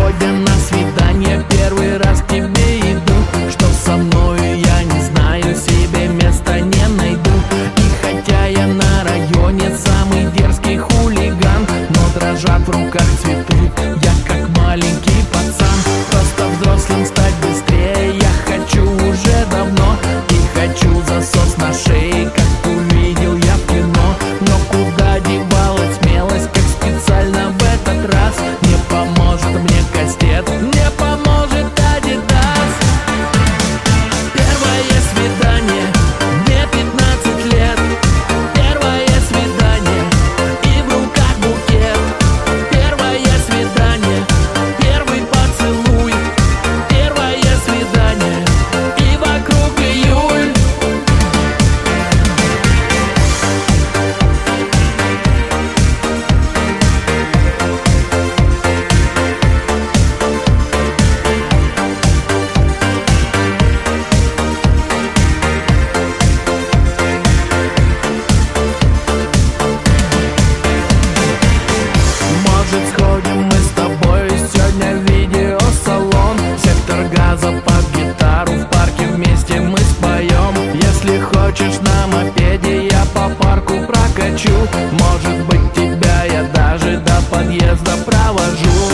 сегодня на свидание, первый раз к тебе иду. Что со мною, я не знаю, себе места не найду. И хотя я на районе самый дерзкий хулиган, но дрожат в руках цветы, я как маленький пацан. Просто взрослым стать быстрее я хочу уже давно. И хочу засос на шее, как увидел я в кино. Но куда девалась смелость, как специально в этот раз не поможет мне кастет, не поможет Адидас. Первое свидание, мне 15 лет. Первое свидание, и в руках букет. Первое свидание, первый поцелуй. Первое свидание, и вокруг июль. Может, сходим мы с тобой сегодня в видеосалон? Сектор газа под гитару, в парке вместе мы споем. Если хочешь на мопеде, я по парку прокачу. Может быть, тебя я даже до подъезда провожу.